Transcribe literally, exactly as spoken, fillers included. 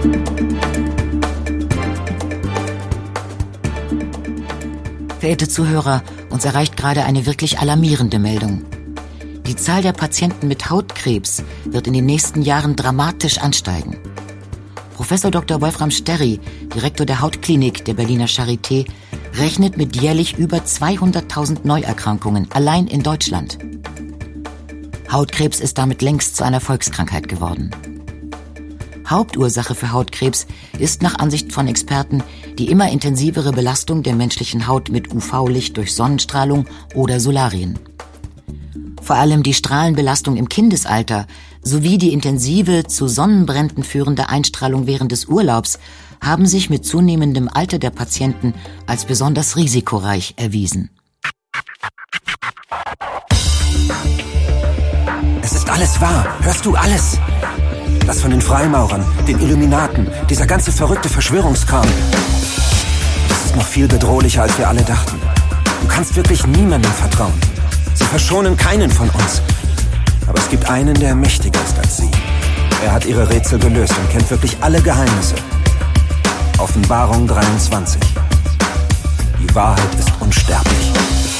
Verehrte Zuhörer, uns erreicht gerade eine wirklich alarmierende Meldung. Die Zahl der Patienten mit Hautkrebs wird in den nächsten Jahren dramatisch ansteigen. Professor Doktor Wolfram Sterry, Direktor der Hautklinik der Berliner Charité, rechnet mit jährlich über zweihunderttausend Neuerkrankungen allein in Deutschland. Hautkrebs ist damit längst zu einer Volkskrankheit geworden. Hauptursache für Hautkrebs ist nach Ansicht von Experten die immer intensivere Belastung der menschlichen Haut mit U V-Licht durch Sonnenstrahlung oder Solarien. Vor allem die Strahlenbelastung im Kindesalter sowie die intensive, zu Sonnenbränden führende Einstrahlung während des Urlaubs haben sich mit zunehmendem Alter der Patienten als besonders risikoreich erwiesen. Es ist alles wahr. Hörst du alles? Das von den Freimaurern, den Illuminaten, dieser ganze verrückte Verschwörungskram. Das ist noch viel bedrohlicher, als wir alle dachten. Du kannst wirklich niemandem vertrauen. Sie verschonen keinen von uns. Aber es gibt einen, der mächtiger ist als sie. Er hat ihre Rätsel gelöst und kennt wirklich alle Geheimnisse. Offenbarung dreiundzwanzig. Die Wahrheit ist unsterblich.